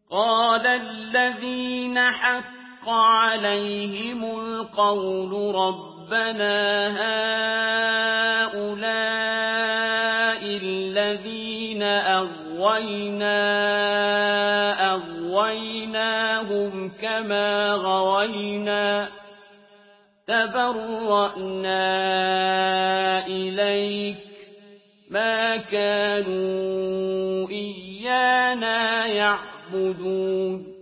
قال الذين حق عليهم القول ربنا هؤلاء الذين أغويناهم كما غوينا تبرأنا إليك ما كانوا إيانا يعبدون